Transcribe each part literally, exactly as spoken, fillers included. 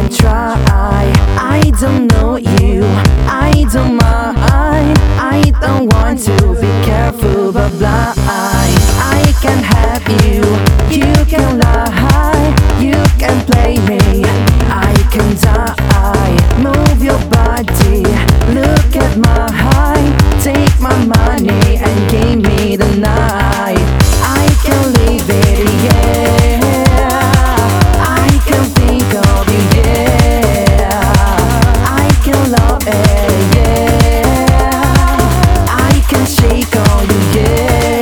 can try. I don't know you, I don't mind. I don't want to be careful but blind. I can have you, you can lie, you can play me, I can die. Move your body, look at my eye, take my money and give me the night. I can leave it, yeah, I can think of you, yeah, I can love it, yeah, I can shake on you, yeah.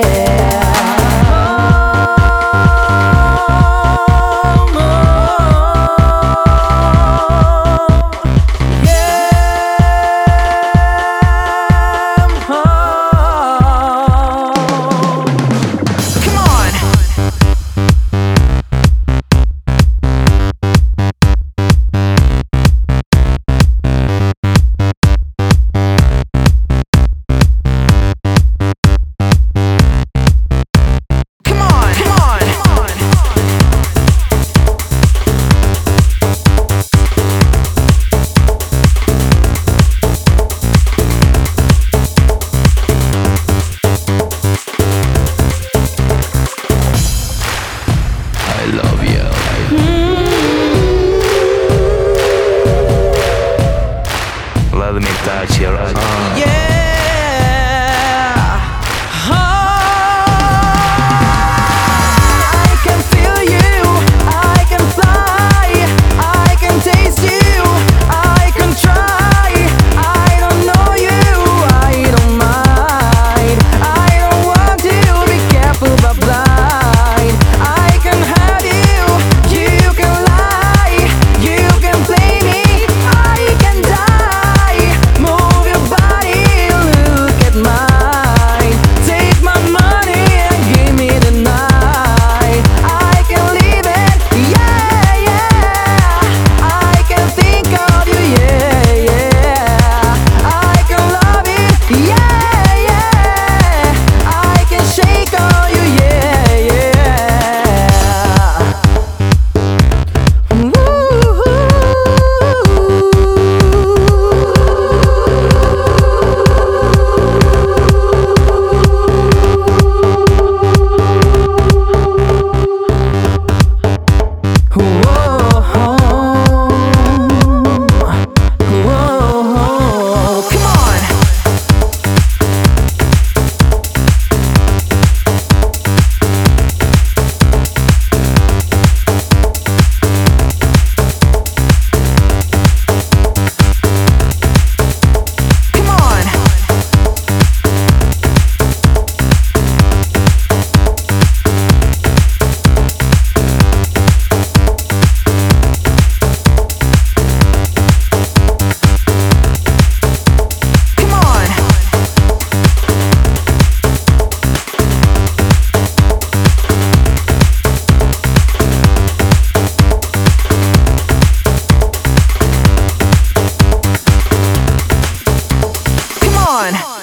Let me touch your eyes. Uh. Yeah. Oh. I can feel you, I can fly, I can taste you, I can try. I don't know you, I don't mind. I don't want to be careful but blind. I can have you, you can lie, you can play me, I can die. Move your body, look at mine, take my money and give me the night. I can leave it, yeah, yeah, I can think of you, yeah, yeah, I can love it, yeah, yeah, I can shake on you, yeah, yeah. Come on!